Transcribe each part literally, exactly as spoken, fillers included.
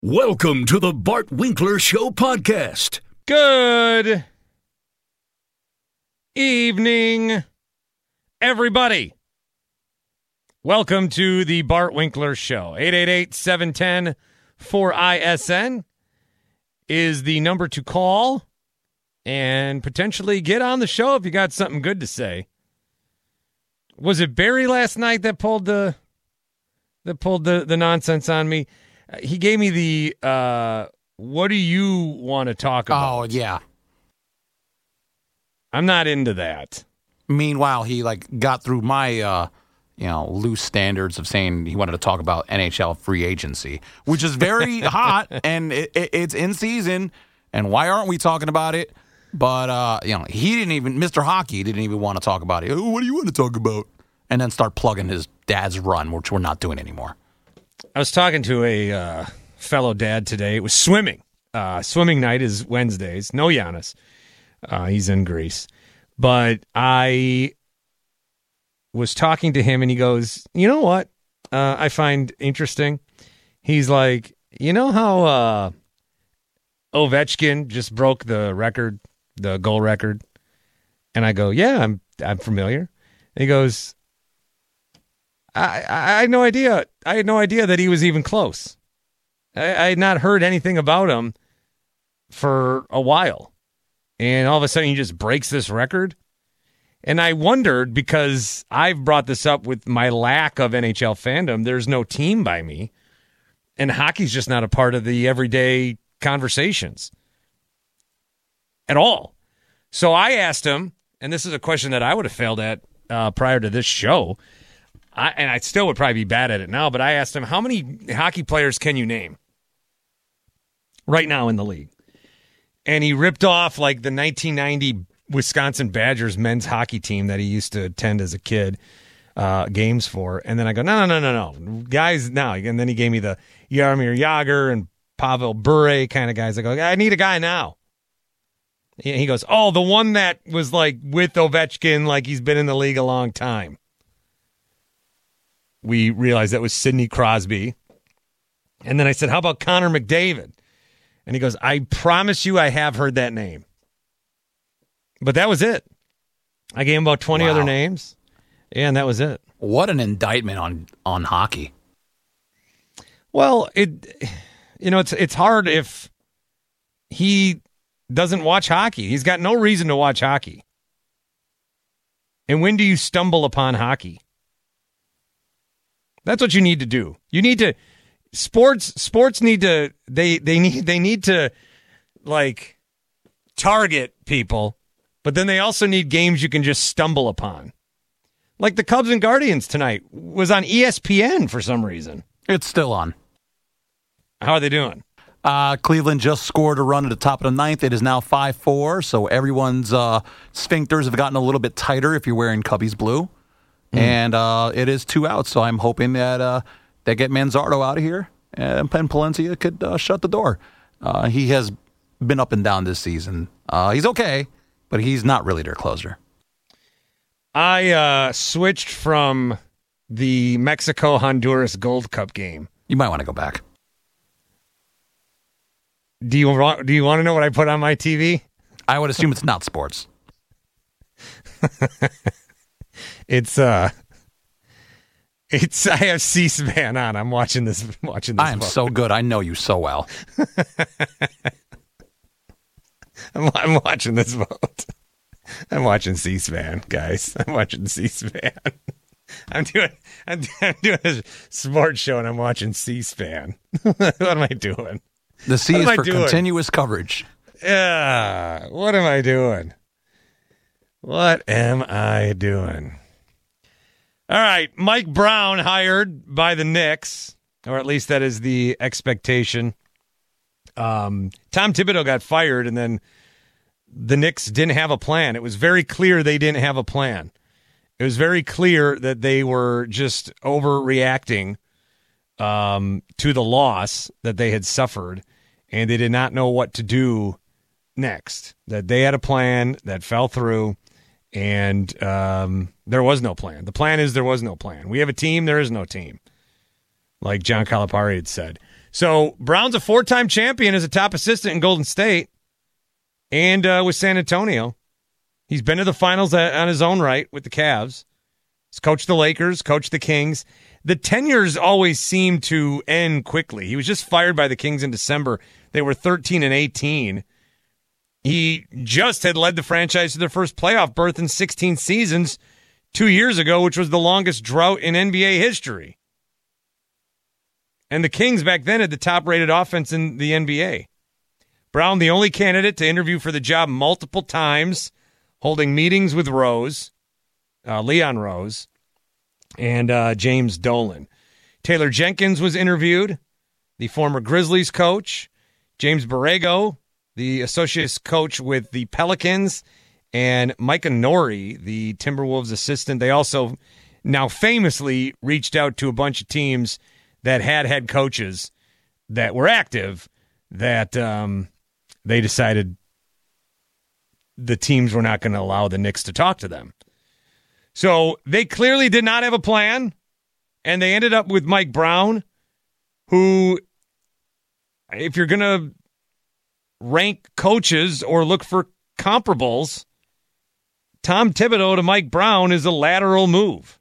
Welcome to the Bart Winkler Show podcast. Good evening, everybody. Welcome to the Bart Winkler Show. eight eight eight, seven one zero, four I S N is the number to call and potentially get on the show if you got something good to say. Was it Barry last night that pulled the that pulled the, the nonsense on me? He gave me the, uh, what do you want to talk about? Oh, yeah. I'm not into that. Meanwhile, he, like, got through my, uh, you know, loose standards of saying he wanted to talk about N H L free agency, which is very hot, and it, it, it's in season, and why aren't we talking about it? But, uh, you know, he didn't even, Mister Hockey didn't even want to talk about it. Oh, what do you want to talk about? And then start plugging his dad's run, which we're not doing anymore. I was talking to a uh, fellow dad today. It was swimming. Uh, swimming night is Wednesdays. No Giannis. Uh, he's in Greece. But I was talking to him, and he goes, you know what uh, I find interesting? He's like, you know how uh, Ovechkin just broke the record, the goal record? And I go, yeah, I'm I'm familiar. And he goes, I, I had no idea. I had no idea that he was even close. I, I had not heard anything about him for a while. And all of a sudden he just breaks this record. And I wondered, because I've brought this up with my lack of N H L fandom, there's no team by me. And hockey's just not a part of the everyday conversations at all. So I asked him, and this is a question that I would have failed at uh, prior to this show, I, and I still would probably be bad at it now, but I asked him, how many hockey players can you name right now in the league? And he ripped off like the nineteen ninety Wisconsin Badgers men's hockey team that he used to attend as a kid, uh, games for. And then I go, no, no, no, no, no. Guys, now. And then he gave me the Jaromir Jagr and Pavel Bure kind of guys. I go, I need a guy now. And he goes, oh, the one that was like with Ovechkin, like he's been in the league a long time. We realized that was Sidney Crosby. And then I said, how about Connor McDavid? And he goes, I promise you I have heard that name. But that was it. I gave him about twenty Wow. other names, and that was it. What an indictment on, on hockey. Well, it, you know, it's it's hard if he doesn't watch hockey. He's got no reason to watch hockey. And when do you stumble upon hockey? That's what you need to do. You need to sports sports need to they they need they need to like target people, but then they also need games you can just stumble upon. Like the Cubs and Guardians tonight was on E S P N for some reason. It's still on. How are they doing? Uh, Cleveland just scored a run at the top of the ninth. It is now five four, so everyone's uh, sphincters have gotten a little bit tighter if you're wearing Cubbies blue. Mm. And uh, it is two outs, so I'm hoping that uh, they get Manzardo out of here and Penn Palencia could uh, shut the door. Uh, he has been up and down this season. Uh, he's okay, but he's not really their closer. I uh, switched from the Mexico-Honduras Gold Cup game. You might want to go back. Do you want, do you want to know what I put on my T V? I would assume it's not sports. It's uh, it's I have C-SPAN on. I'm watching this. Watching this. I am book. so good. I know you so well. I'm, I'm watching this vote. I'm watching C-SPAN, guys. I'm watching C-SPAN. I'm doing. I'm, I'm doing a sports show, and I'm watching C-SPAN. What am I doing? The C What is am I for doing? continuous coverage. Yeah. What am I doing? What am I doing? All right. Mike Brown hired by the Knicks, or at least that is the expectation. Um, Tom Thibodeau got fired, and then the Knicks didn't have a plan. It was very clear they didn't have a plan. It was very clear that they were just overreacting um, to the loss that they had suffered, and they did not know what to do next. That they had a plan that fell through, and um, there was no plan. The plan is there was no plan. We have a team, there is no team, like John Calipari had said. So Brown's a four-time champion as a top assistant in Golden State and uh, with San Antonio. He's been to the finals on his own right with the Cavs. He's coached the Lakers, coached the Kings. The tenures always seem to end quickly. He was just fired by the Kings in December. They were thirteen and eighteen. He just had led the franchise to their first playoff berth in sixteen seasons two years ago, which was the longest drought in N B A history. And the Kings back then had the top-rated offense in the N B A. Brown, the only candidate to interview for the job multiple times, holding meetings with Rose, uh, Leon Rose, and uh, James Dolan. Taylor Jenkins was interviewed, the former Grizzlies coach. James Borrego, the associate coach with the Pelicans, and Micah Nori, the Timberwolves assistant. They also now famously reached out to a bunch of teams that had head coaches that were active that um, they decided the teams were not going to allow the Knicks to talk to them. So they clearly did not have a plan, and they ended up with Mike Brown, who, if you're going to rank coaches or look for comparables, Tom Thibodeau to Mike Brown is a lateral move.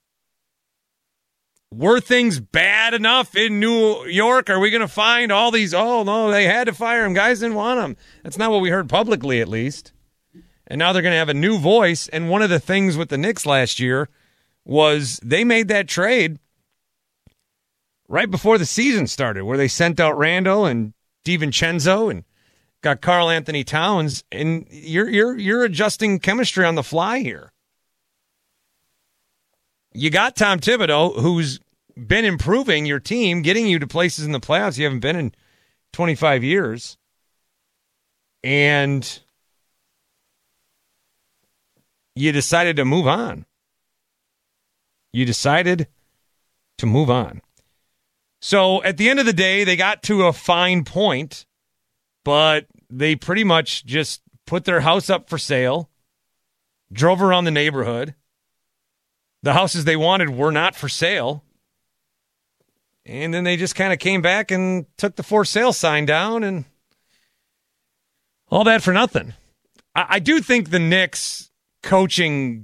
Were things bad enough in New York? Are we going to find all these, oh, no, they had to fire him. Guys didn't want him. That's not what we heard publicly, at least. And now they're going to have a new voice. And one of the things with the Knicks last year was they made that trade right before the season started, where they sent out Randall and DiVincenzo and got Karl Anthony Towns. And you're you're you're adjusting chemistry on the fly here. You got Tom Thibodeau, who's been improving your team, getting you to places in the playoffs you haven't been in twenty-five years. And you decided to move on. You decided to move on. So at the end of the day, they got to a fine point, but they pretty much just put their house up for sale, drove around the neighborhood. The houses they wanted were not for sale. And then they just kind of came back and took the for sale sign down, and all that for nothing. I, I do think the Knicks coaching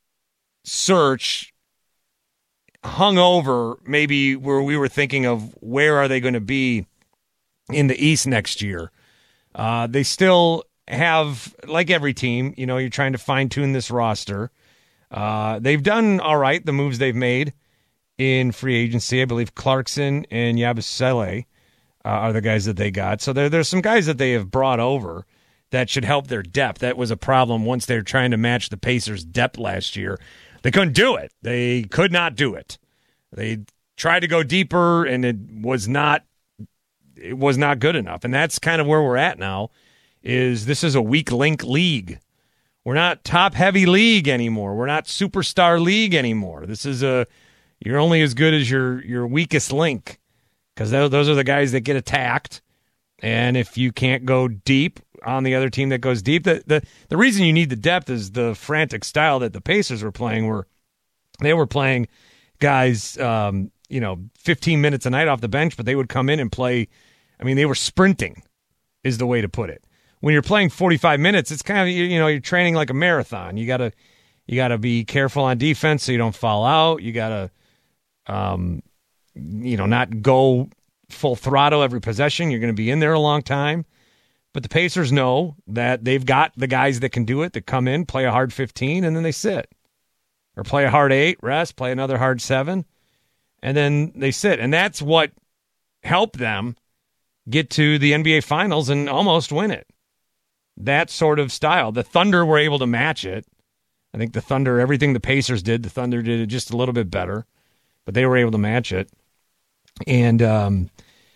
search hung over maybe where we were thinking of where are they going to be in the East next year. Uh, they still have, like every team, you know, you're trying to fine-tune this roster. Uh, they've done all right, the moves they've made in free agency. I believe Clarkson and Yabusele uh, are the guys that they got. So there, there's some guys that they have brought over that should help their depth. That was a problem once they were trying to match the Pacers' depth last year. They couldn't do it. They could not do it. They tried to go deeper, and it was not it was not good enough. And that's kind of where we're at now, is this is a weak link league. We're not top-heavy league anymore. We're not superstar league anymore. This is a you're only as good as your, your weakest link, because those are the guys that get attacked. And if you can't go deep on the other team that goes deep, the, the the reason you need the depth is the frantic style that the Pacers were playing, where they were playing guys, um, you know, fifteen minutes a night off the bench, but they would come in and play. I mean, they were sprinting, is the way to put it. When you're playing forty-five minutes, it's kind of, you know, you're training like a marathon. You gotta you gotta be careful on defense so you don't foul out. You gotta, um, you know, not go full throttle every possession. You're going to be in there a long time. But the Pacers know that they've got the guys that can do it, that come in, play a hard fifteen, and then they sit. Or play a hard eight, rest, play another hard seven, and then they sit. And that's what helped them get to the N B A Finals and almost win it. That sort of style. The Thunder were able to match it. I think the Thunder, everything the Pacers did, the Thunder did it just a little bit better. But they were able to match it. And um,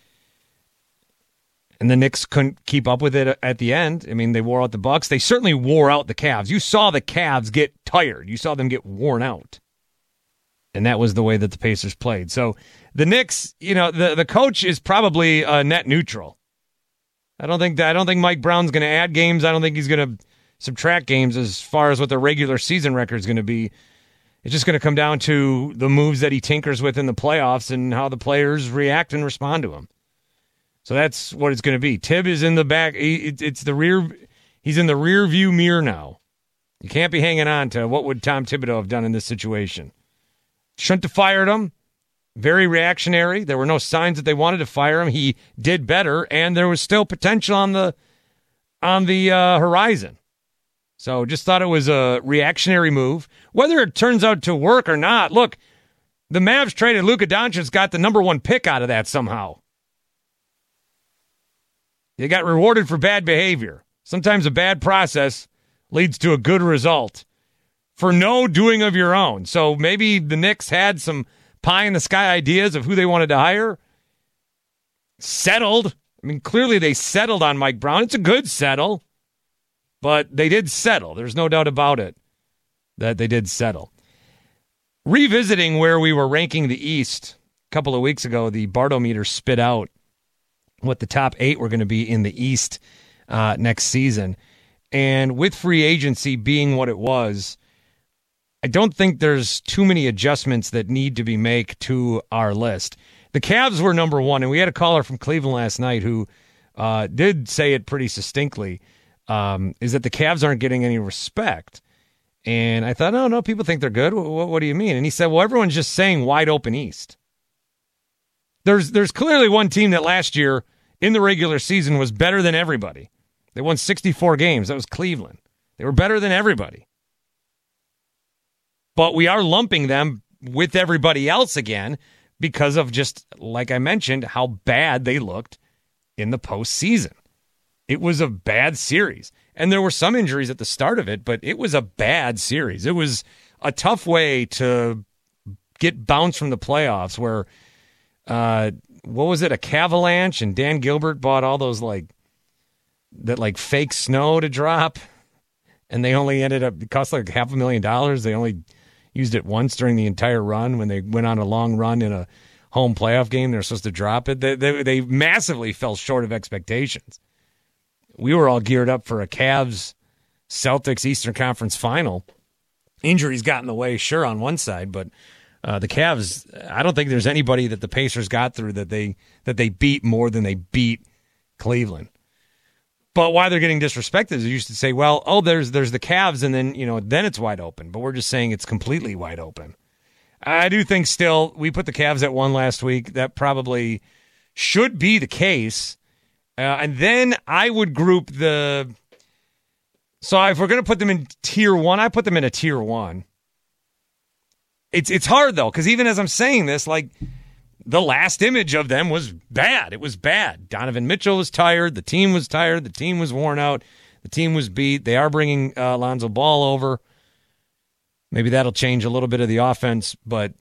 and the Knicks couldn't keep up with it at the end. I mean, they wore out the Bucks. They certainly wore out the Cavs. You saw the Cavs get tired. You saw them get worn out. And that was the way that the Pacers played. So the Knicks, you know, the, the coach is probably uh, net neutral. I don't think that, I don't think Mike Brown's going to add games. I don't think he's going to subtract games as far as what the regular season record is going to be. It's just going to come down to the moves that he tinkers with in the playoffs and how the players react and respond to him. So that's what it's going to be. Tibb is in the back. It's the rear. He's in the rear view mirror now. You can't be hanging on to what would Tom Thibodeau have done in this situation. Shouldn't have fired him. Very reactionary. There were no signs that they wanted to fire him. He did better, and there was still potential on the on the uh, horizon. So just thought it was a reactionary move. Whether it turns out to work or not, look, the Mavs traded Luka Doncic, got the number one pick out of that somehow. They got rewarded for bad behavior. Sometimes a bad process leads to a good result for no doing of your own. So maybe the Knicks had some pie-in-the-sky ideas of who they wanted to hire. Settled. I mean, clearly they settled on Mike Brown. It's a good settle, but they did settle. There's no doubt about it that they did settle. Revisiting where we were ranking the East a couple of weeks ago, the Bartometer spit out what the top eight were going to be in the East uh, next season. And with free agency being what it was, I don't think there's too many adjustments that need to be made to our list. The Cavs were number one, and we had a caller from Cleveland last night who uh, did say it pretty succinctly, um, is that the Cavs aren't getting any respect. And I thought, oh, no, people think they're good. What, what do you mean? And he said, well, everyone's just saying wide open East. There's there's clearly one team that last year in the regular season was better than everybody. They won sixty-four games. That was Cleveland. They were better than everybody. But we are lumping them with everybody else again because of just, like I mentioned, how bad they looked in the postseason. It was a bad series. And there were some injuries at the start of it, but it was a bad series. It was a tough way to get bounced from the playoffs where, uh, what was it, a Cavalanche, and Dan Gilbert bought all those, like, that, like, fake snow to drop, and they only ended up, it cost like half a million dollars. They only used it once during the entire run when they went on a long run in a home playoff game. They're supposed to drop it. They, they, they massively fell short of expectations. We were all geared up for a Cavs Celtics Eastern Conference final. Injuries got in the way, sure, on one side, but uh, the Cavs, I don't think there's anybody that the Pacers got through that they that they beat more than they beat Cleveland. But why they're getting disrespected is you used to say, well, oh, there's there's the Cavs, and then, you know, then it's wide open. But we're just saying it's completely wide open. I do think still, we put the Cavs at one last week. That probably should be the case. Uh, and then I would group the – so if we're going to put them in tier one, I put them in a tier one. It's, it's hard, though, because even as I'm saying this, like – the last image of them was bad. It was bad. Donovan Mitchell was tired. The team was tired. The team was worn out. The team was beat. They are bringing uh, Lonzo Ball over. Maybe that'll change a little bit of the offense, but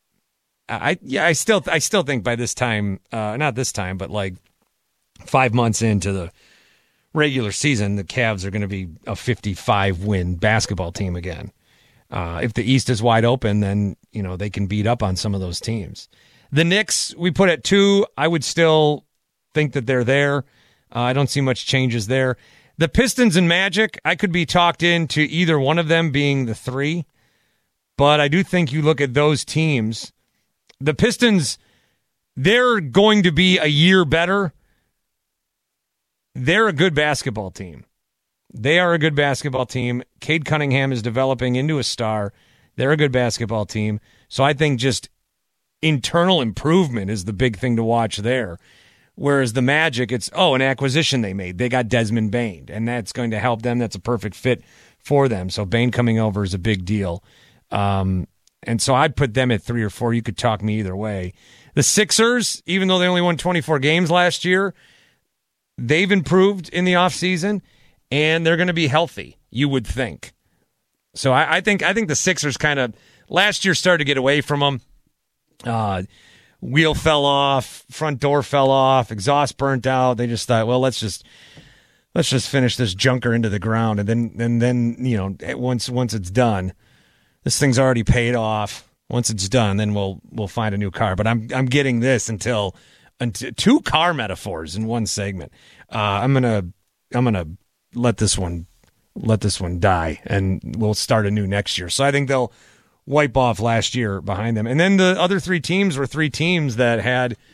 I yeah, I still I still think by this time, uh, not this time, but like five months into the regular season, the Cavs are going to be a fifty-five win basketball team again. Uh, if the East is wide open, then you know they can beat up on some of those teams. The Knicks, we put at two. I would still think that they're there. Uh, I don't see much changes there. The Pistons and Magic, I could be talked into either one of them being the three. But I do think you look at those teams. The Pistons, they're going to be a year better. They're a good basketball team. They are a good basketball team. Cade Cunningham is developing into a star. They're a good basketball team. So I think just internal improvement is the big thing to watch there. Whereas the Magic, it's, oh, an acquisition they made. They got Desmond Bane, and that's going to help them. That's a perfect fit for them. So Bane coming over is a big deal. Um, and so I'd put them at three or four. You could talk me either way. The Sixers, even though they only won twenty-four games last year, they've improved in the offseason, and they're going to be healthy, you would think. So I, I think I think the Sixers kind of, last year started to get away from them. Uh, wheel fell off, front door fell off, exhaust burnt out. They just thought, well, let's just let's just finish this junker into the ground, and then and then you know once once it's done, this thing's already paid off. Once it's done, then we'll we'll find a new car. But I'm I'm getting this until until two car metaphors in one segment. Uh, I'm gonna I'm gonna let this one let this one die, and we'll start anew next year. So I think they'll wipe off last year behind them. And then the other three teams were three teams that had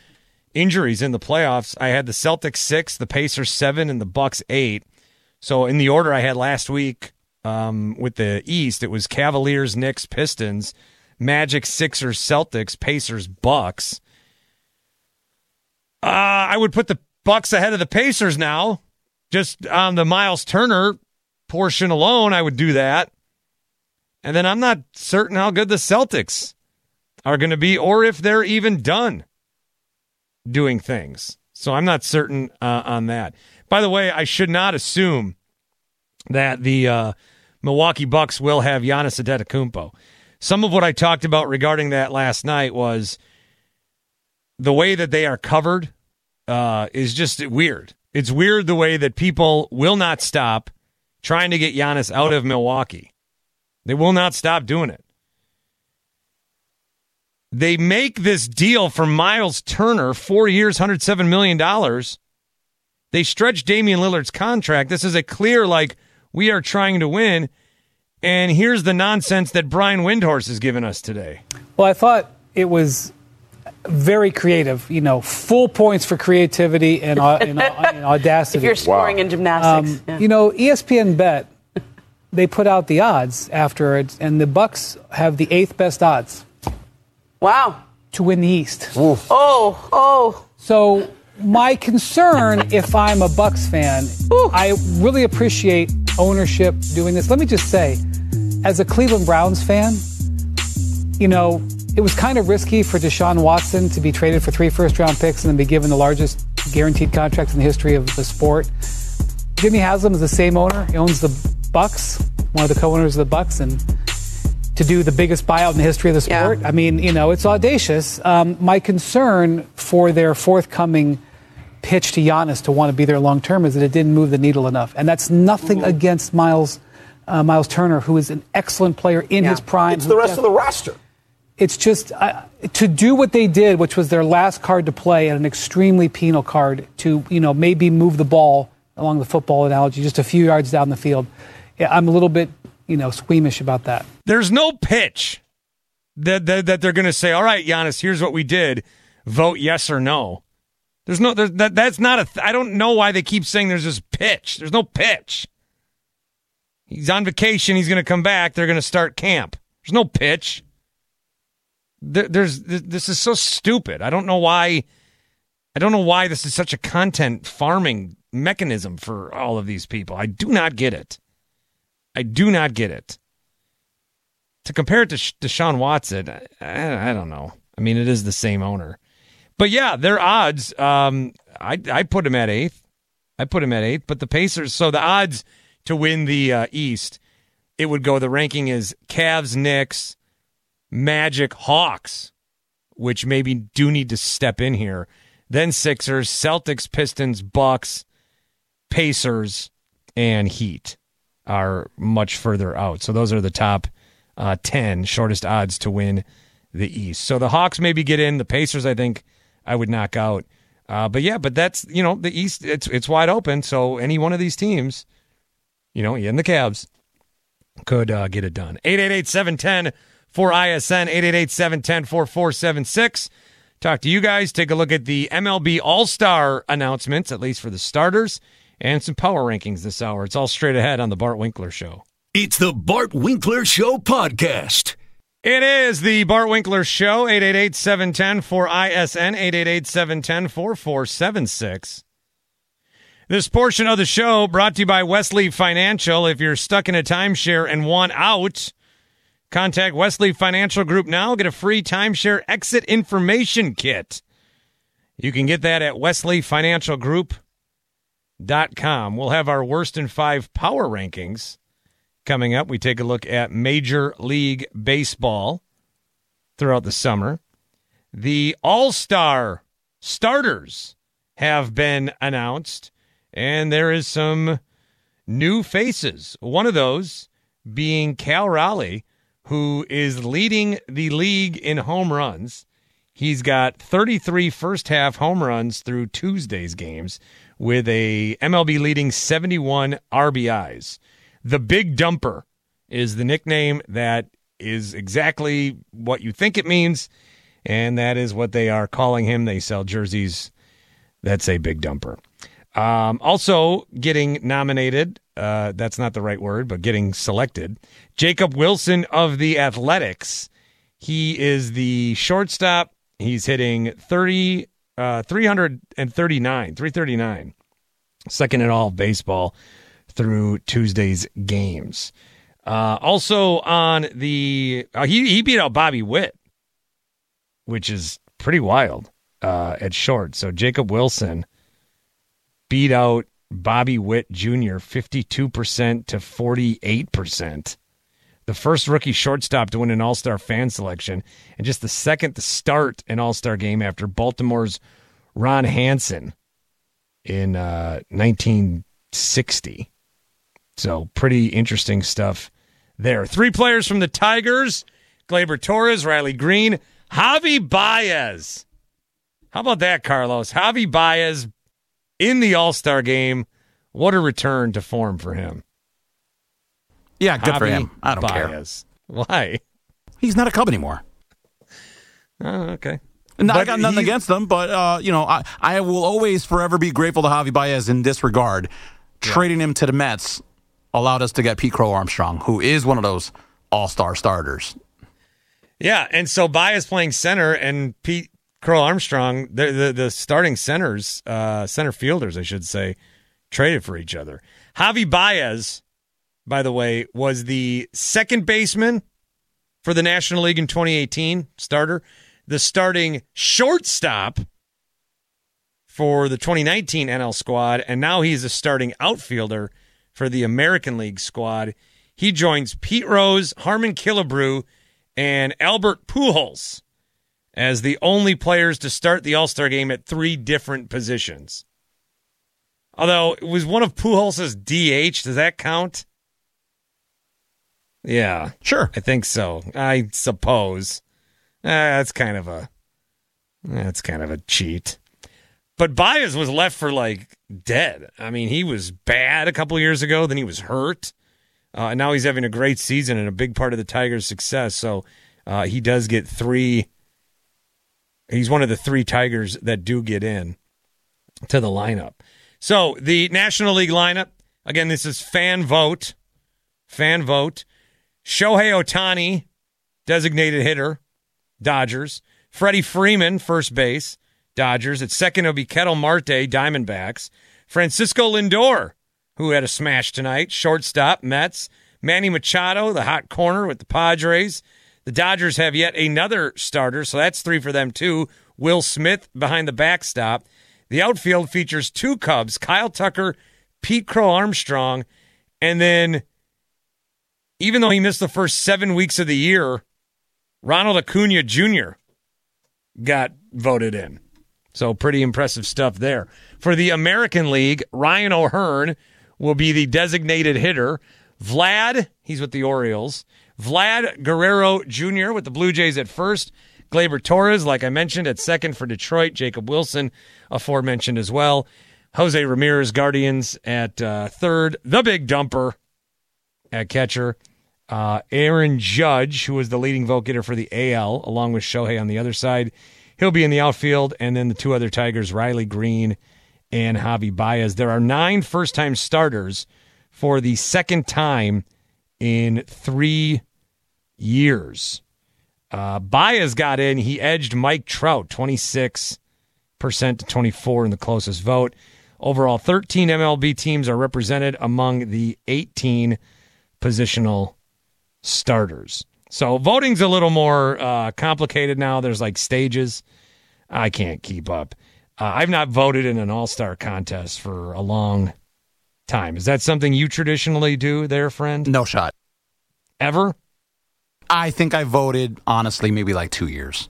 injuries in the playoffs. I had the Celtics six, the Pacers seven, and the Bucks eight. So in the order I had last week um, with the East, it was Cavaliers, Knicks, Pistons, Magic, Sixers, Celtics, Pacers, Bucks. Uh, I would put the Bucks ahead of the Pacers now. Just on the Miles Turner portion alone, I would do that. And then I'm not certain how good the Celtics are going to be or if they're even done doing things. So I'm not certain uh, on that. By the way, I should not assume that the uh, Milwaukee Bucks will have Giannis Antetokounmpo. Some of what I talked about regarding that last night was the way that they are covered uh, is just weird. It's weird the way that people will not stop trying to get Giannis out of Milwaukee. They will not stop doing it. They make this deal for Miles Turner, four years, one hundred seven million dollars. They stretch Damian Lillard's contract. This is a clear, like, we are trying to win. And here's the nonsense that Brian Windhorst has given us today. Well, I thought it was very creative. You know, full points for creativity and, uh, and, uh, and audacity. If you're scoring wow. in gymnastics. Um, yeah. You know, E S P N Bet, they put out the odds after it, and the Bucks have the eighth best odds. Wow. To win the East. Oof. Oh, oh. So my concern, if I'm a Bucks fan, Ooh. I really appreciate ownership doing this. Let me just say, as a Cleveland Browns fan, you know, it was kind of risky for Deshaun Watson to be traded for three first-round picks and then be given the largest guaranteed contract in the history of the sport. Jimmy Haslam is the same owner. He owns the Bucks, one of the co-owners of the Bucks, and to do the biggest buyout in the history of the sport. Yeah. I mean, you know, it's audacious. Um, my concern for their forthcoming pitch to Giannis to want to be there long term is that it didn't move the needle enough. And that's nothing mm-hmm. against Miles uh, Miles Turner, who is an excellent player in yeah. his prime. It's the rest just, of the roster. It's just uh, to do what they did, which was their last card to play and an extremely penal card to, you know, maybe move the ball along the football analogy just a few yards down the field. Yeah, I'm a little bit, you know, squeamish about that. There's no pitch that that, that they're going to say, all right, Giannis, here's what we did. Vote yes or no. There's no, there's, that, that's not a, th- I don't know why they keep saying there's this pitch. There's no pitch. He's on vacation. He's going to come back. They're going to start camp. There's no pitch. There, there's, this is so stupid. I don't know why, I don't know why this is such a content farming mechanism for all of these people. I do not get it. I do not get it. To compare it to Deshaun Watson, I, I don't know. I mean, it is the same owner. But yeah, their odds, um, I, I put him at eighth. I put him at eighth. But the Pacers, so the odds to win the uh, East, it would go, the ranking is Cavs, Knicks, Magic, Hawks, which maybe do need to step in here. Then Sixers, Celtics, Pistons, Bucks, Pacers, and Heat are much further out. So those are the top uh, ten shortest odds to win the East. So the Hawks maybe get in. The Pacers, I think, I would knock out. Uh, but yeah, but that's, you know, the East, it's it's wide open. So any one of these teams, you know, and the Cavs could uh, get it done. eight eight eight, seven one zero, four I S N, eight eight eight, seven one zero, four four seven six. Talk to you guys. Take a look at the M L B All-Star announcements, at least for the starters, and some power rankings this hour. It's all straight ahead on the Bart Winkler Show. It's the Bart Winkler Show podcast. It is the Bart Winkler Show, eight eight eight, seven one zero, four I S N, eight eight eight, seven one zero, four four seven six. This portion of the show brought to you by Wesley Financial. If you're stuck in a timeshare and want out, contact Wesley Financial Group now. Get a free timeshare exit information kit. You can get that at wesley financial group dot com. We'll have our worst in five power rankings coming up. We take a look at Major League Baseball throughout the summer. The All-Star starters have been announced, and there is some new faces. One of those being Cal Raleigh, who is leading the league in home runs. He's got thirty-three first-half home runs through Tuesday's games with a M L B leading seventy-one R B Is. The Big Dumper is the nickname that is exactly what you think it means, and that is what they are calling him. They sell jerseys. That's a big dumper. Um, also getting nominated, uh, that's not the right word, but getting selected, Jacob Wilson of the Athletics. He is the shortstop. He's hitting thirty, uh, three thirty-nine, three thirty-nine, second in all of baseball through Tuesday's games. Uh, also on the, uh, he, he beat out Bobby Witt, which is pretty wild, uh, at short. So Jacob Wilson beat out Bobby Witt Junior fifty-two percent to forty-eight percent. The first rookie shortstop to win an All-Star fan selection, and just the second to start an All-Star game after Baltimore's Ron Hansen in uh, nineteen sixty. So pretty interesting stuff there. Three players from the Tigers, Gleyber Torres, Riley Green, Javi Baez. How about that, Carlos? Javi Baez in the All-Star game. What a return to form for him. Yeah, good Javi for him. I don't Baez. Care. Why? He's not a Cub anymore. Oh, okay. No, I But got nothing he- against them, but uh, you know, I, I will always forever be grateful to Javi Baez in this regard. Trading him to the Mets allowed us to get Pete Crow Armstrong, who is one of those all-star starters. Yeah, and so Baez playing center and Pete Crow Armstrong, the the, the starting centers, uh, center fielders, I should say, traded for each other. Javi Baez, by the way, was the second baseman for the National League in twenty eighteen, starter. The starting shortstop for the twenty nineteen N L squad, and now he's a starting outfielder for the American League squad. He joins Pete Rose, Harmon Killebrew, and Albert Pujols as the only players to start the All-Star game at three different positions. Although, it was one of Pujols' D H. Does that count? Yeah. Sure. I think so. I suppose. Uh, that's kind of a that's kind of a cheat. But Baez was left for, like, dead. I mean, he was bad a couple of years ago. Then he was hurt. Uh, and now he's having a great season and a big part of the Tigers' success. So uh, he does get three. He's one of the three Tigers that do get in to the lineup. So the National League lineup, again, this is fan vote. Fan vote. Shohei Ohtani, designated hitter, Dodgers. Freddie Freeman, first base, Dodgers. At second, it'll be Ketel Marte, Diamondbacks. Francisco Lindor, who had a smash tonight, shortstop, Mets. Manny Machado, the hot corner with the Padres. The Dodgers have yet another starter, so that's three for them too. Will Smith behind the backstop. The outfield features two Cubs, Kyle Tucker, Pete Crow Armstrong, and then, even though he missed the first seven weeks of the year, Ronald Acuna Junior got voted in. So pretty impressive stuff there. For the American League, Ryan O'Hearn will be the designated hitter. Vlad, he's with the Orioles. Vlad Guerrero Junior with the Blue Jays at first. Gleyber Torres, like I mentioned, at second for Detroit. Jacob Wilson, aforementioned as well. Jose Ramirez, Guardians at uh, third. The big dumper at catcher. Uh, Aaron Judge, who was the leading vote getter for the A L, along with Shohei on the other side. He'll be in the outfield. And then the two other Tigers, Riley Green and Javi Baez. There are nine first-time starters for the second time in three years. Uh, Baez got in. He edged Mike Trout, twenty-six percent to twenty-four in the closest vote. Overall, thirteen M L B teams are represented among the eighteen positional starters. So voting's a little more uh, complicated now. There's like stages. I can't keep up. Uh, I've not voted in an all-star contest for a long time. Is that something you traditionally do there, friend? No shot. Ever? I think I voted, honestly, maybe like two years.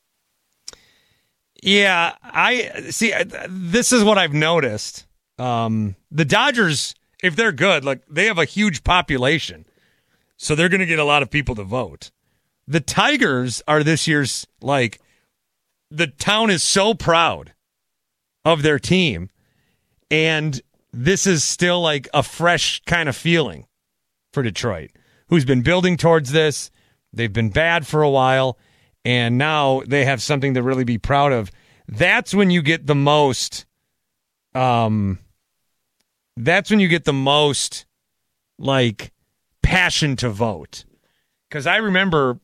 Yeah, I see. This is what I've noticed. Um, the Dodgers, if they're good, like they have a huge population, so they're going to get a lot of people to vote. The Tigers are this year's, like, the town is so proud of their team, and this is still like a fresh kind of feeling for Detroit, who's been building towards this. They've been bad for a while, and now they have something to really be proud of. That's when you get the most. Um, that's when you get the most, like, passion to vote. Because I remember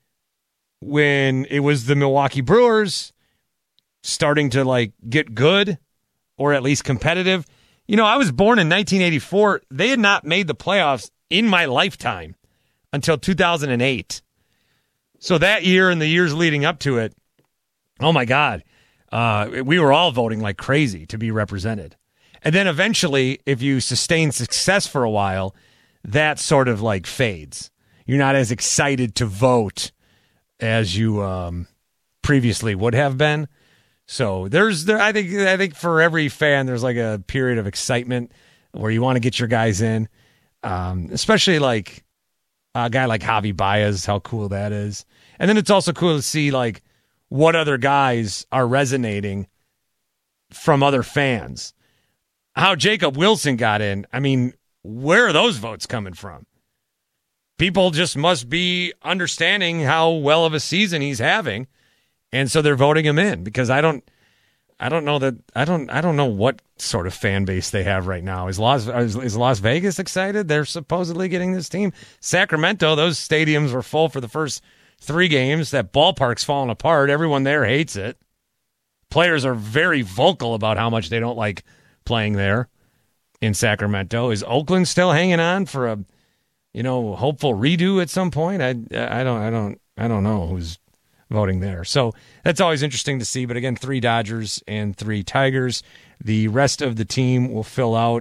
when it was the Milwaukee Brewers starting to, like, get good or at least competitive. You know, I was born in nineteen eighty-four. They had not made the playoffs in my lifetime until two thousand eight. So that year and the years leading up to it, oh, my God. Uh, we were all voting like crazy to be represented. And then eventually, if you sustain success for a while, that sort of like fades. You're not as excited to vote as you um, previously would have been. So there's, there, I think, I think for every fan, there's like a period of excitement where you want to get your guys in, um, especially like a guy like Javi Baez, how cool that is. And then it's also cool to see like what other guys are resonating from other fans. How Jacob Wilson got in, I mean, where are those votes coming from? People just must be understanding how well of a season he's having, and so they're voting him in, because I don't I don't know that I don't I don't know what sort of fan base they have right now. Is Las is, is Las Vegas excited? They're supposedly getting this team. Sacramento, those stadiums were full for the first three games. That ballpark's falling apart. Everyone there hates it. Players are very vocal about how much they don't like playing there in Sacramento. Is Oakland still hanging on for a, you know, hopeful redo at some point? I I don't I don't I don't know who's voting there. So that's always interesting to see. But again, three Dodgers and three Tigers. The rest of the team will fill out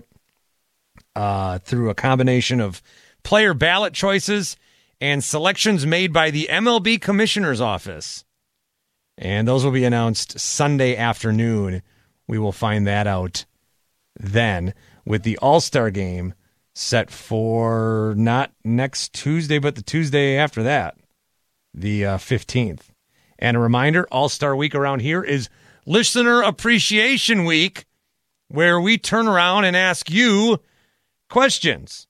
uh, through a combination of player ballot choices and selections made by the M L B Commissioner's Office. And those will be announced Sunday afternoon. We will find that out then, with the All-Star game set for not next Tuesday, but the Tuesday after that, the uh, fifteenth. And a reminder, All-Star Week around here is Listener Appreciation Week, where we turn around and ask you questions.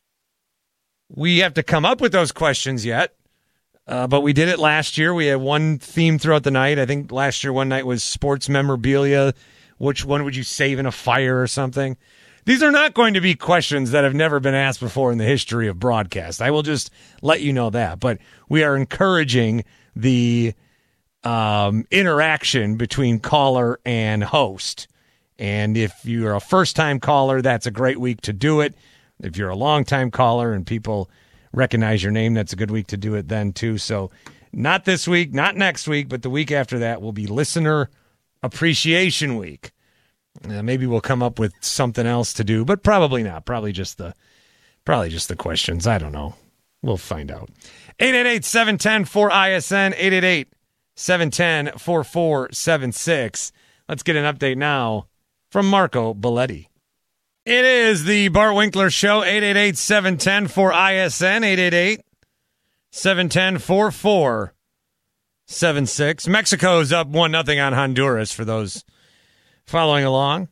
We have to come up with those questions yet, uh, but we did it last year. We had one theme throughout the night. I think last year one night was sports memorabilia. Which one would you save in a fire or something? These are not going to be questions that have never been asked before in the history of broadcast. I will just let you know that. But we are encouraging the um, interaction between caller and host. And if you're a first-time caller, that's a great week to do it. If you're a long-time caller and people recognize your name, that's a good week to do it then, too. So not this week, not next week, but the week after that will be Listener Appreciation Week. Uh, maybe we'll come up with something else to do, but probably not. Probably just the probably just the questions. I don't know. We'll find out. eight eight eight, seven one zero, four I S N, eight eight eight, seven one zero, four four seven six. Let's get an update now from Marco Belletti. It is the Bart Winkler Show, eight eight eight, seven one zero, four I S N, eight eight eight, seven one zero, four four seven six. Mexico's up one nothing on Honduras, for those following along.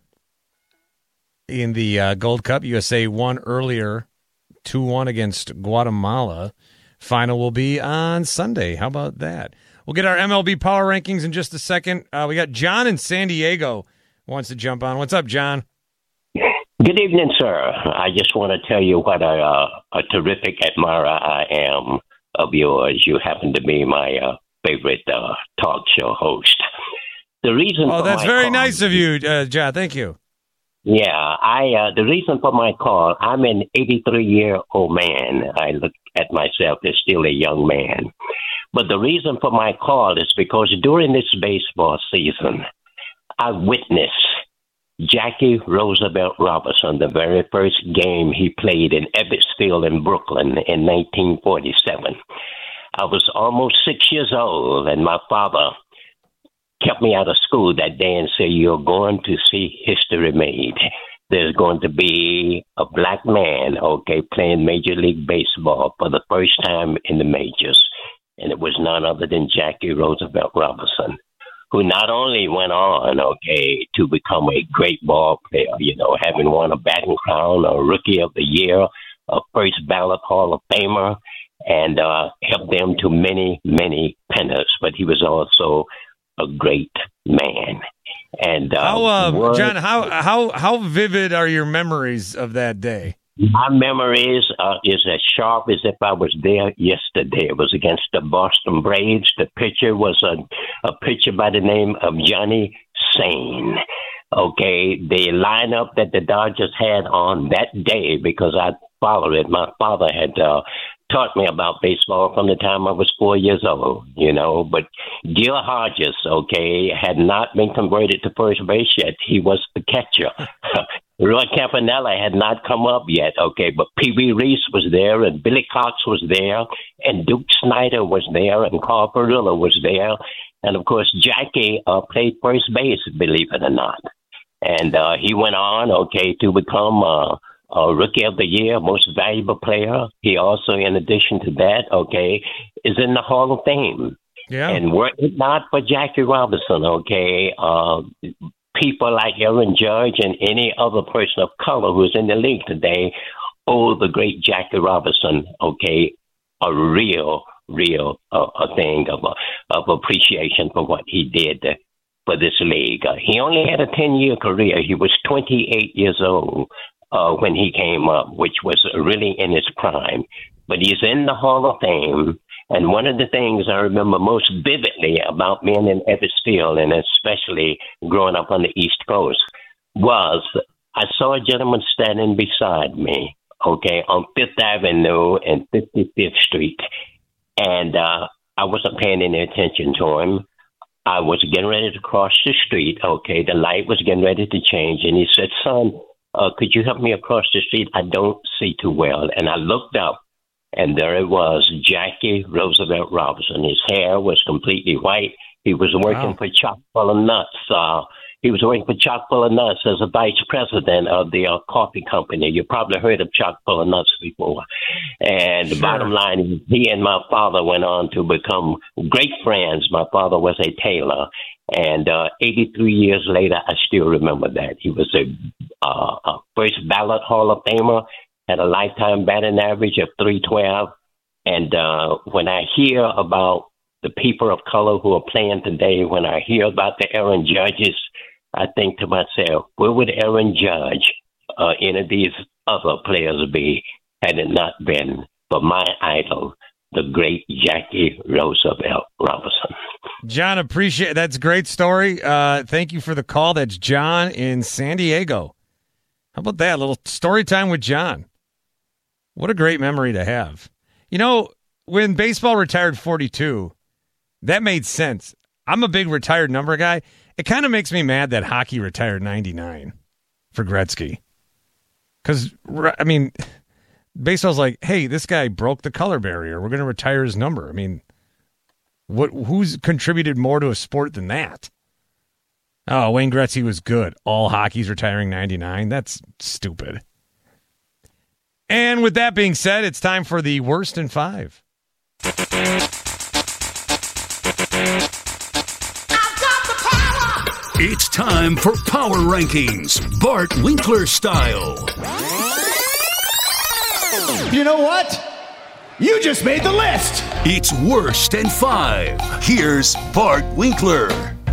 In the uh, Gold Cup, U S A won earlier, two one against Guatemala. Final will be on Sunday. How about that? We'll get our M L B Power Rankings in just a second. Uh, we got John in San Diego wants to jump on. What's up, John? Good evening, sir. I just want to tell you what a, uh, a terrific admirer I am of yours. You happen to be my uh, favorite uh, talk show host. The reason. Oh, for that's my very call, nice of you, uh, John. Thank you. Yeah, I. Uh, the reason for my call. I'm an eighty-three-year-old man. I look at myself as still a young man. But the reason for my call is because during this baseball season, I witnessed Jackie Roosevelt Robinson, the very first game he played in Ebbets Field in Brooklyn in nineteen forty-seven. I was almost six years old, and my father kept me out of school that day and said, "You're going to see history made. There's going to be a black man, okay, playing Major League Baseball for the first time in the majors." And it was none other than Jackie Roosevelt Robinson, who not only went on, okay, to become a great ball player, you know, having won a batting crown, a Rookie of the Year, a first ballot Hall of Famer, and uh, helped them to many, many pennants. But he was also a great man. And uh, how, uh, word, John, how how how vivid are your memories of that day? My memories uh, is as sharp as if I was there yesterday. It was against the Boston Braves. The pitcher was a, a pitcher by the name of Johnny Sane. Okay, the lineup that the Dodgers had on that day, because I followed it, my father had uh, taught me about baseball from the time I was four years old, you know. But Gil Hodges, okay, had not been converted to first base yet. He was the catcher. Roy Campanella had not come up yet, okay, but Pee Wee Reese was there, and Billy Cox was there, and Duke Snyder was there, and Carl Perillo was there, and of course Jackie uh, played first base, believe it or not. And uh, he went on, okay, to become uh, a Rookie of the Year, Most Valuable Player. He also, in addition to that, okay, is in the Hall of Fame. Yeah. And were it not for Jackie Robinson, okay, uh, people like Aaron Judge and any other person of color who's in the league today owe the great Jackie Robinson, okay, a real, real uh, a thing of, uh, of appreciation for what he did for this league. Uh, he only had a ten-year career. He was twenty-eight years old uh, when he came up, which was really in his prime. But he's in the Hall of Fame. And one of the things I remember most vividly about being in Ebbets Field, and especially growing up on the East Coast, was I saw a gentleman standing beside me, okay, on Fifth Avenue and fifty-fifth Street. And uh, I wasn't paying any attention to him. I was getting ready to cross the street, okay. The light was getting ready to change. And he said, son, uh, could you help me across the street? I don't see too well. And I looked up. And there it was, Jackie Roosevelt Robinson. His hair was completely white. He was working Wow. for Chock full of Nuts. Uh, he was working for Chock full of Nuts as a vice president of the uh, coffee company. You probably heard of Chock full of Nuts before. And the Sure. bottom line is, he and my father went on to become great friends. My father was a tailor. And uh, eighty-three years later, I still remember that. He was a, uh, a first ballot Hall of Famer. Had a lifetime batting average of three twelve. And uh, when I hear about the people of color who are playing today, when I hear about the Aaron Judges, I think to myself, where would Aaron Judge, uh, any of these other players be, had it not been for my idol, the great Jackie Roosevelt Robinson? John, appreciate that's a great story. Uh, thank you for the call. That's John in San Diego. How about that? A little story time with John. What a great memory to have. You know, when baseball retired forty-two, that made sense. I'm a big retired number guy. It kind of makes me mad that hockey retired ninety-nine for Gretzky. Because, I mean, baseball's like, hey, this guy broke the color barrier. We're going to retire his number. I mean, what? Who's contributed more to a sport than that? Oh, Wayne Gretzky was good. All hockey's retiring ninety-nine. That's stupid. And with that being said, it's time for the worst in five. I've got the power! It's time for Power Rankings, Bart Winkler style. You know what? You just made the list! It's worst in five. Here's Bart Winkler.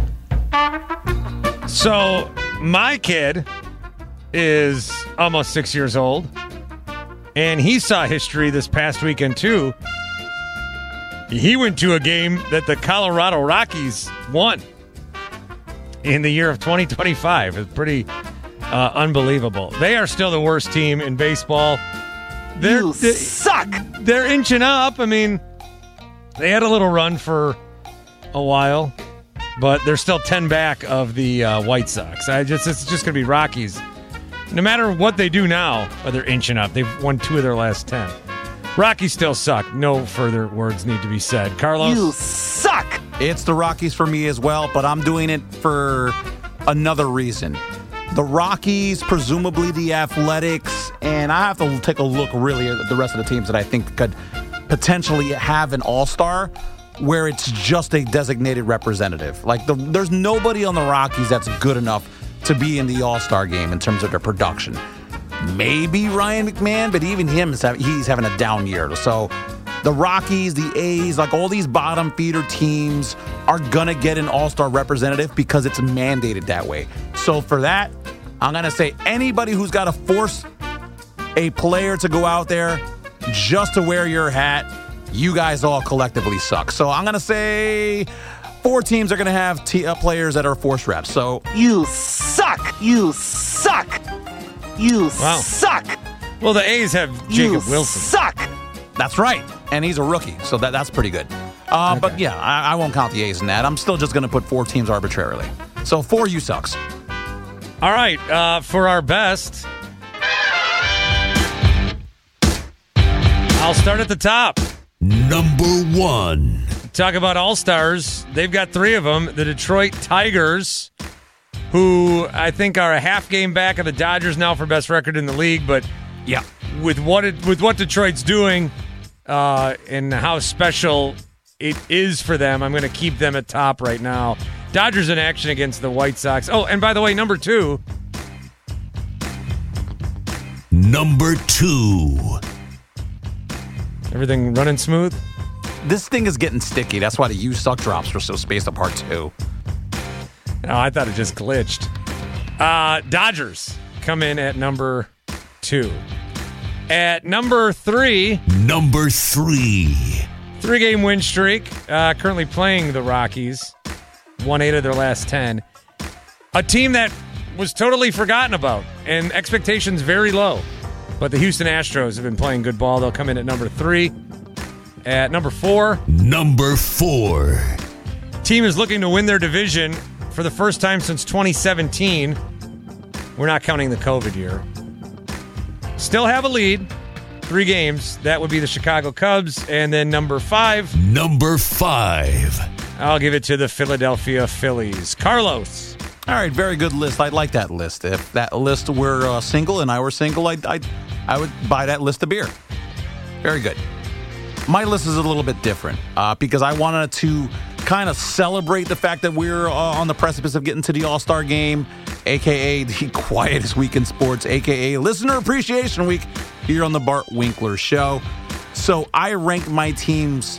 So, my kid is almost six years old, and he saw history this past weekend, too. He went to a game that the Colorado Rockies won in the year of twenty twenty-five. It's pretty uh, unbelievable. They are still the worst team in baseball. They're, You they suck! They're inching up. I mean, they had a little run for a while, but they're still ten back of the uh, White Sox. I just It's just going to be Rockies. No matter what they do now, oh, they're inching up. They've won two of their last ten. Rockies still suck. No further words need to be said. Carlos? You suck! It's the Rockies for me as well, but I'm doing it for another reason. The Rockies, presumably the Athletics, and I have to take a look really at the rest of the teams that I think could potentially have an all-star where it's just a designated representative. Like, the, there's nobody on the Rockies that's good enough to be in the all-star game in terms of their production. Maybe Ryan McMahon, but even him, is having, he's having a down year. So the Rockies, the A's, like all these bottom feeder teams are going to get an all-star representative because it's mandated that way. So for that, I'm going to say anybody who's got to force a player to go out there just to wear your hat, you guys all collectively suck. So I'm going to say four teams are going to have t- uh, players that are forced reps. So you suck. You suck. You wow. suck. Well, the A's have Jacob you Wilson. Suck. That's right. And he's a rookie, so that that's pretty good. Uh, okay. But yeah, I, I won't count the A's in that. I'm still just going to put four teams arbitrarily. So four you sucks. All right, uh, for our best, I'll start at the top. Number one. Talk about all-stars. They've got three of them. The Detroit Tigers, who I think are a half game back of the Dodgers now for best record in the league. But yeah, with what it, with what Detroit's doing uh, and how special it is for them, I'm going to keep them at top right now. Dodgers in action against the White Sox. Oh, and by the way, number two. Number two. Everything running smooth? This thing is getting sticky. That's why the you suck drops were so spaced apart too. No, I thought it just glitched. Uh, Dodgers come in at number two. At number three. Number three. Three-game win streak. Uh, currently playing the Rockies. Won eight of their last ten. A team that was totally forgotten about and expectations very low. But the Houston Astros have been playing good ball. They'll come in at number three. At number four. Number four. Team is looking to win their division for the first time since twenty seventeen. We're not counting the COVID year. Still have a lead. Three games. That would be the Chicago Cubs. And then number five. Number five. I'll give it to the Philadelphia Phillies. Carlos. All right, very good list. I like that list. If that list were uh, single and I were single, I'd, I'd, I would buy that list of beer. Very good. My list is a little bit different uh, because I wanted to kind of celebrate the fact that we're uh, on the precipice of getting to the All-Star Game, a k a the quietest week in sports, a k a Listener Appreciation Week here on the Bart Winkler Show. So I ranked my teams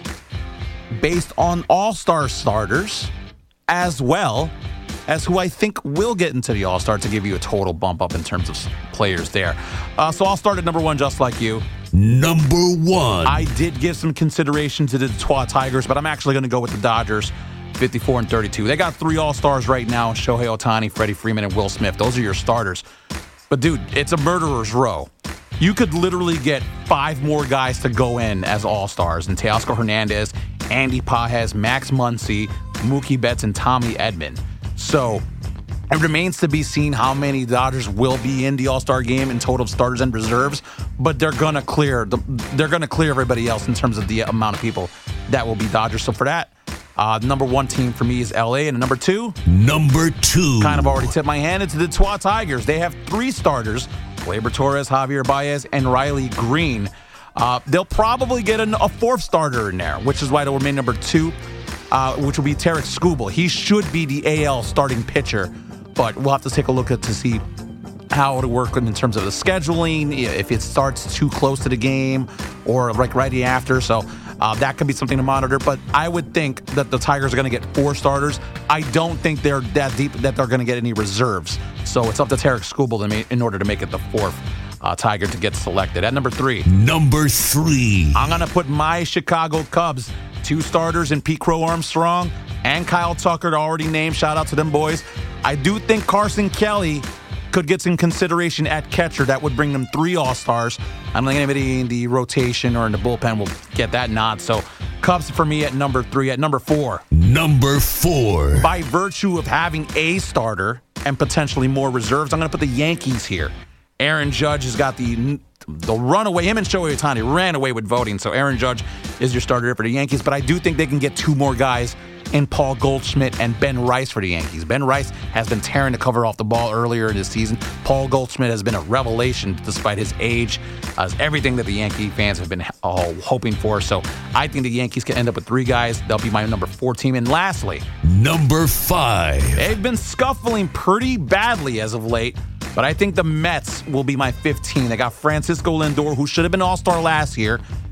based on All-Star starters as well as who I think will get into the All-Star to give you a total bump up in terms of players there. Uh, so I'll start at number one just like you. Number one. I did give some consideration to the Detroit Tigers, but I'm actually going to go with the Dodgers, fifty-four and thirty-two. They got three All-Stars right now, Shohei Ohtani, Freddie Freeman, and Will Smith. Those are your starters. But, dude, it's a murderer's row. You could literally get five more guys to go in as All-Stars, and Teoscar Hernandez, Andy Pages, Max Muncy, Mookie Betts, and Tommy Edman. So it remains to be seen how many Dodgers will be in the All-Star game in total of starters and reserves, but they're gonna clear the, they're gonna clear everybody else in terms of the amount of people that will be Dodgers. So for that, uh, number one team for me is L A, and number two, number two, kind of already tipped my hand into the Detroit Tigers. They have three starters: Gleyber Torres, Javier Baez, and Riley Green. Uh, they'll probably get an, a fourth starter in there, which is why they'll remain number two. Uh, which will be Tarek Skubal. He should be the A L starting pitcher, but we'll have to take a look at to see how it'll work in terms of the scheduling, if it starts too close to the game or like right after. So uh, that could be something to monitor. But I would think that the Tigers are going to get four starters. I don't think they're that deep that they're going to get any reserves. So it's up to Tarek Skubal to make, in order to make it the fourth uh, Tiger to get selected. At number three. Number three. I'm going to put my Chicago Cubs. Two starters in Pete Crow Armstrong and Kyle Tucker already named. Shout out to them boys. I do think Carson Kelly could get some consideration at catcher. That would bring them three All-Stars. I don't think anybody in the rotation or in the bullpen will get that nod. So Cubs for me at number three. At number four. Number four. By virtue of having a starter and potentially more reserves, I'm going to put the Yankees here. Aaron Judge has got the the runaway. Him and Shohei Ohtani ran away with voting, so Aaron Judge is your starter for the Yankees. But I do think they can get two more guys in Paul Goldschmidt and Ben Rice for the Yankees. Ben Rice has been tearing the cover off the ball earlier in this season. Paul Goldschmidt has been a revelation despite his age, uh, everything that the Yankee fans have been uh, hoping for. So I think the Yankees can end up with three guys. They'll be my number four team. And lastly, number five. They've been scuffling pretty badly as of late. But I think the Mets will be my fifteen. They got Francisco Lindor, who should have been All-Star last year.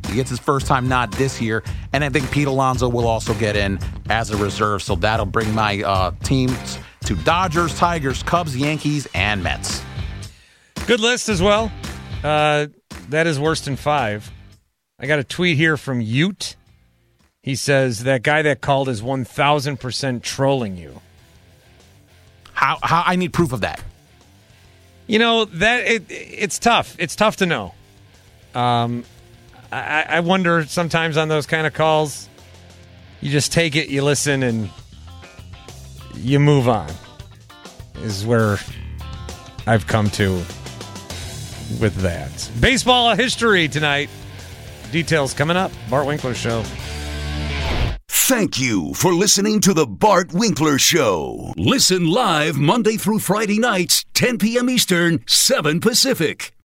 He gets his first time nod this year, and I think Pete Alonso will also get in as a reserve. So that'll bring my uh, teams to Dodgers, Tigers, Cubs, Yankees, and Mets. Good list as well. Uh, that is worse than five. I got a tweet here from Ute. He says, that guy that called is one thousand percent trolling you. How, how? I need proof of that. You know, that it, it's tough. It's tough to know. Um, I, I wonder sometimes on those kind of calls, you just take it, you listen, and you move on. Is where I've come to with that. Baseball history tonight. Details coming up. Bart Winkler Show. Thank you for listening to the Bart Winkler Show. Listen live Monday through Friday nights, ten p.m. Eastern, seven Pacific.